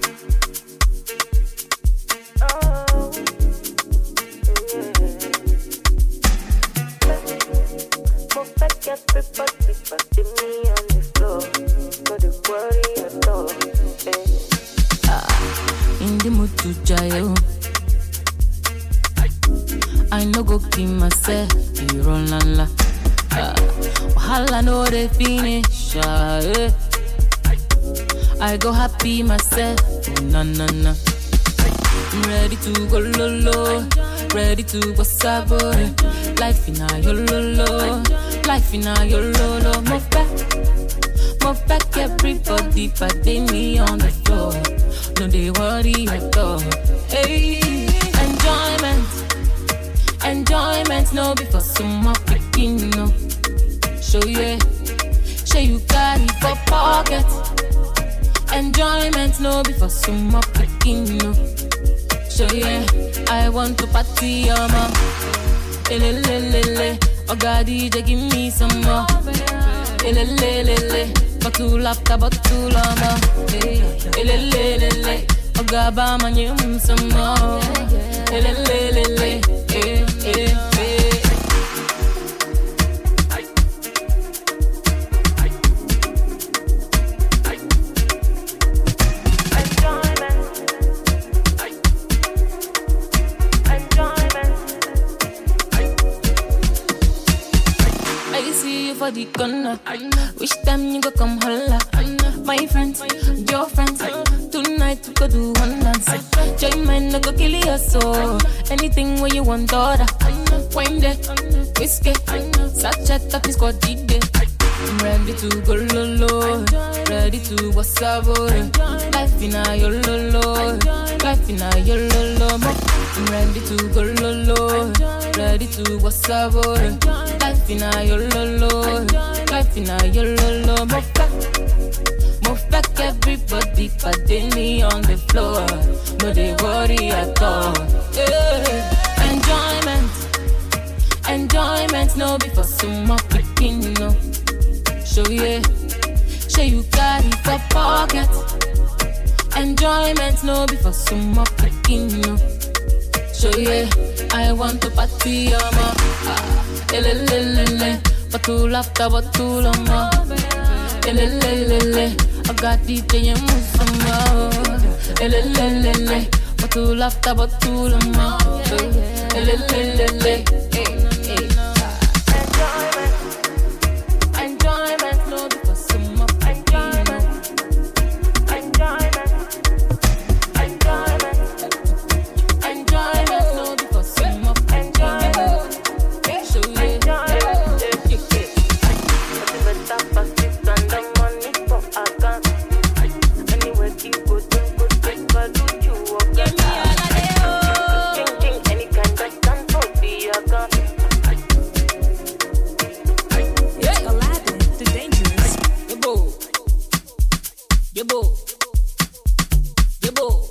In the mood to jail, I no go keep myself. You run la la. Wahala no dey finish. I go happy myself. Na na na. I'm ready to go lolo, ready to go sabo. Life in a yolo, life in a yolo. Move back, everybody, but they me on the floor. No, they worry at all. Hey, enjoyment, no before some more picking up. Show you carry for pocket. Enjoyment, no before some more picking up. Show I want to party, oh God, DJ, give me some more. Bottle after bottle, oh God, buy my name some more. For the corner, which time you go come holla? My friends, your friends, tonight we go do one dance. Join man, no go kill your soul. Anything where you want, daughter. Wine there, whiskey, sachet up is squad DJ. I'm ready to go lolo, ready to what's up, life in a yolo, life in a yolo. I'm ready to go lolo, ready to what's up, life in a yolo, life in a yolo. Move back, everybody, but they me on the floor. No, they worry at all. Yeah. Enjoyment, no before some more picking, no. Show you carry for pocket. Enjoyment, no before some more picking, no. Show I want to party, bottle after bottle, I got DJ and move some more. Bottle after bottle, enjoyment, no before some more enjoyment, no before some more enjoyment. Show Yebo.